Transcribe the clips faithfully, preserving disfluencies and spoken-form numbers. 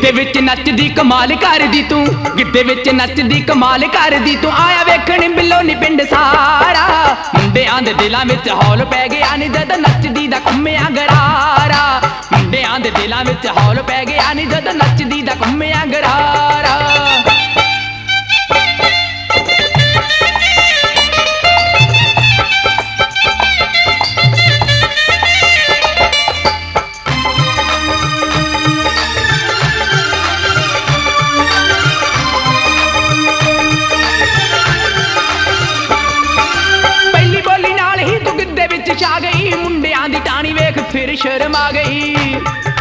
ਗਿੱਧੇ ਵਿੱਚ ਨੱਚਦੀ ਕਮਾਲ ਕਰਦੀ ਤੂੰ, ਗਿੱਧੇ ਵਿੱਚ ਨੱਚਦੀ ਕਮਾਲ ਕਰਦੀ ਤੂੰ। ਆਇਆ ਵੇਖਣ ਬਿੱਲੋ ਨੀ ਪਿੰਡ ਸਾਰਾ, ਮੁੰਡਿਆਂ ਦੇ ਦਿਲਾਂ ਵਿੱਚ ਹੌਲ ਪੈ ਗਿਆ ਨੀ ਜਦ ਨੱਚਦੀ ਦਾ ਘੁੰਮਿਆ ਗਰਾਰਾ। ਮੁੰਡਿਆਂ ਦੇ ਦਿਲਾਂ ਵਿੱਚ ਹੌਲ ਪੈ ਗਿਆ ਨੀ ਜਦ ਨੱਚਦੀ ਦਾ ਘੁੰਮਿਆ ਗਰਾਰਾ। ਛਾ ਗਈ ਮੁੰਡਿਆਂ ਦੀ ਟਾਣੀ ਵੇਖ ਫਿਰ ਸ਼ਰਮਾ ਗਈ।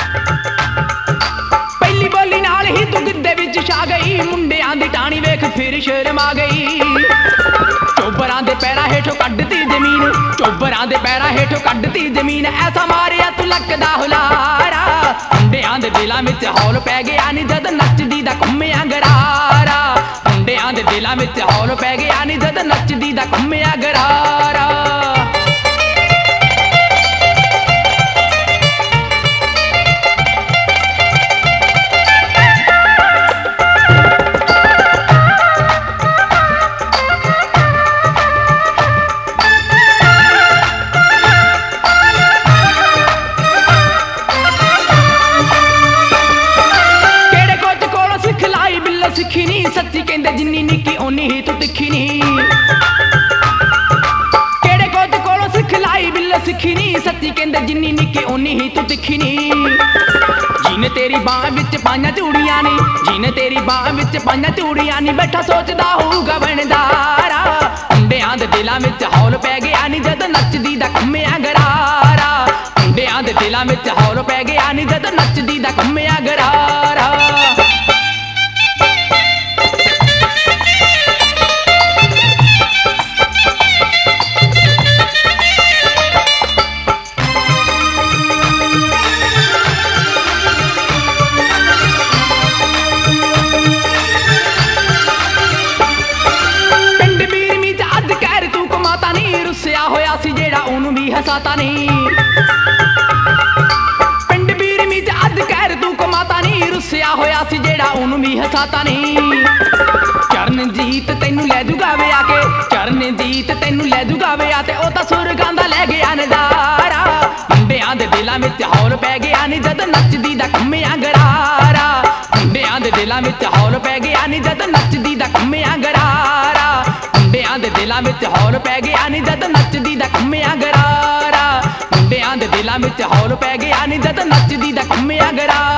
ਪਹਿਲੀ ਬੋਲੀ ਨਾਲ ਹੀ ਤੂੰ ਗਿੱਧੇ ਵਿੱਚ ਛਾ ਗਈ, ਮੁੰਡਿਆਂ ਦੀ ਟਾਣੀ ਵੇਖ ਫਿਰ ਸ਼ਰਮਾ ਗਈ। ਚੋਬਰਾਂ ਦੇ ਪੈਰਾਂ ਹੇਠੋਂ ਕੱਢਤੀ ਜ਼ਮੀਨ, ਚੋਬਰਾਂ ਦੇ ਪੈਰਾਂ ਹੇਠੋਂ ਕੱਢਤੀ ਜ਼ਮੀਨ। ਐਸਾ ਮਾਰਿਆ ਤੂੰ ਲੱਕ ਦਾ ਹੁਲਾਰਾ, ਮੁੰਡਿਆਂ ਦੇ ਦਿਲਾਂ ਵਿੱਚ ਹੌਲ ਪੈ ਗਿਆ ਨੀ ਜਦ ਨੱਚਦੀ ਦਾ ਘੁੰਮਿਆ ਗਰਾਰਾ। ਮੁੰਡਿਆਂ ਦੇ ਦਿਲਾਂ ਵਿੱਚ ਹੌਲ ਪੈ ਗਿਆ ਨੀ ਜਦ ਨੱਚਦੀ ਦਾ ਘੁੰਮਿਆ ਗਰਾਰਾ। ਸਿੱਖੀ ਨੀ ਸੱਚੀ ਕਹਿੰਦੇ ਜਿੰਨੀ ਨਿੱਕੀ ਓਨੀ ਹੀ ਤੂੰ ਤਿੱਖੀ ਨੀ। ਕਿਹੜੇ ਕੋਚ ਕੋਲੋਂ ਸਿੱਖ ਲਾਈ ਬਿੱਲ ਸਿੱਖੀ ਨੀ, ਸੱਚੀ ਕਹਿੰਦੇ ਜਿੰਨੀ ਨਿੱਕੀ ਓਨੀ ਹੀ ਤੂੰ ਤਿੱਖੀ ਨੀ। ਜਿਹਨੇ ਤੇਰੀ ਬਾਹ ਵਿੱਚ ਪਾਈਆਂ ਚੂੜੀਆਂ ਨੀ, ਜਿਹਨੇ ਤੇਰੀ ਬਾਹ ਵਿੱਚ ਪਾਈਆਂ ਚੂੜੀਆਂ ਨੀ, ਬੈਠਾ ਸੋਚਦਾ ਹੋਊਗਾ ਬਣਦਾਰਾ। ਮੁੰਡਿਆਂ ਦੇ ਦਿਲਾਂ ਵਿੱਚ ਹੌਲ ਪੈ ਗਿਆ ਨੀ ਜਦ ਨੱਚਦੀ ਦਾ ਘੁੰਮਿਆ ਗਰਾਰਾ। ਮੁੰਡਿਆਂ ਦੇ ਦਿਲਾਂ ਵਿੱਚ ਹੌਲ ਪੈ ਗਿਆ ਨੀ ਜਦ ਨੱਚਦੀ ਦਾ ਘੁੰਮਿਆ ਗਰਾਰਾ। ਹੋਇਆ ਸੀ ਜਿਹੜਾ ਉਹਨੂੰ ਵੀ ਹਸਾਤਾ ਨਹੀਂ। ਪਿੰਡ ਬੀਰਮੀ ਚ ਅੱਜ ਕਹਿਰ ਤੂੰ ਕਮਾਤਾ ਨਹੀਂ, ਰੁੱਸਿਆ ਹੋਇਆ ਸੀ ਜਿਹੜਾ ਉਹਨੂੰ ਵੀ ਹਸਾਤਾ ਨਹੀਂ। ਚਰਨਜੀਤ ਤੈਨੂੰ ਲੈ ਜੂਗਾ ਵਿਆਹ ਕੇ, ਚਰਨਜੀਤ ਤੈਨੂੰ ਲੈ ਜੂਗਾ ਵਿਆਹ ਤੇ ਉਹ ਤਾਂ ਸੁਰਗਾਂ ਦਾ ਲੈ ਗਿਆ ਨਜ਼ਾਰਾ। ਮੁੰਡਿਆਂ ਦੇ ਦਿਲਾਂ ਵਿੱਚ ਹੌਲ ਪੈ ਗਿਆ ਨੀ ਜਦ ਨੱਚਦੀ ਦਾ ਘੁੰਮਿਆ ਗਰਾਰਾ। ਮੁੰਡਿਆਂ ਦੇ ਦਿਲਾਂ ਵਿੱਚ ਹੌਲ ਪੈ ਗਿਆ ਨੀ ਜਦ ਨੱਚਦੀ ਦਾ ਘੁੰਮਿਆ ਗਰਾਰਾ। ਮੁੰਡਿਆਂ ਦੇ ਦਿਲਾਂ ਵਿੱਚ ਹੌਲ ਪੈ ਗਿਆ ਨੀ ਜਦ ਨੱਚਦੀ ਦਾ ਘੁੰਮਿਆ ਗਰਾਰਾ। ਮੁੰਡਿਆਂ ਦੇ ਦਿਲਾਂ ਵਿੱਚ ਹੌਲ ਪੈ ਗਿਆ ਨੀ ਜਦ ਨੱਚਦੀ ਦਾ ਘੁੰਮਿਆ ਗਰਾਰਾ।